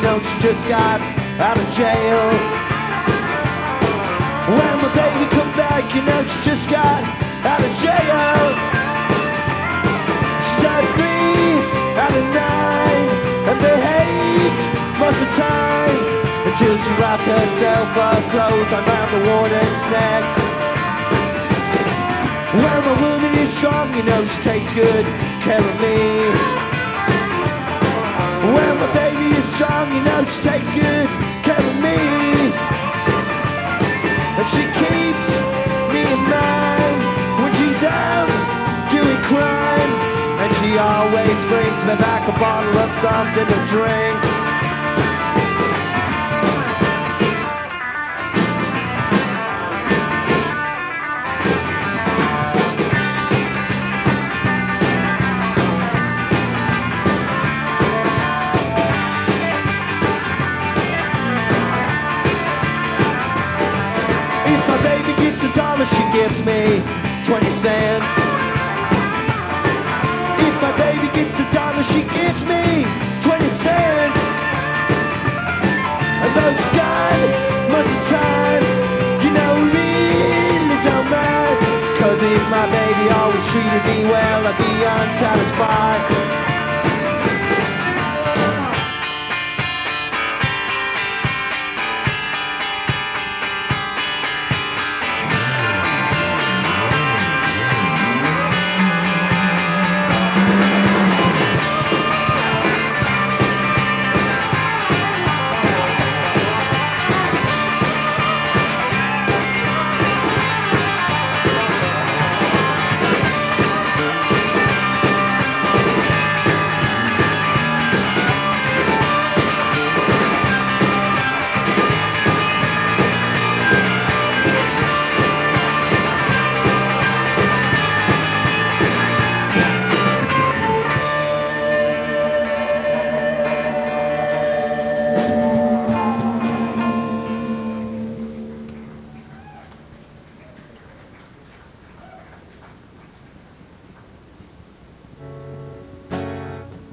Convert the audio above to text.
know she just got out of jail. When my baby come back, you know she just got out of jail. She's had 3 out of 9 and behaved most of the time, until she wrapped herself up clothes around the warden's neck. When my woman is strong, you know she takes good care of me. When my baby is strong, you know she takes good care of me. And she keeps me in mind when she's out doing crime. And she always brings me back a bottle of something to drink. If my baby gets $1, she gives me 20 cents. If my baby gets $1, she gives me 20 cents. And though she's gone most of the time, you know, really don't mind. 'Cause if my baby always treated me well, I'd be unsatisfied.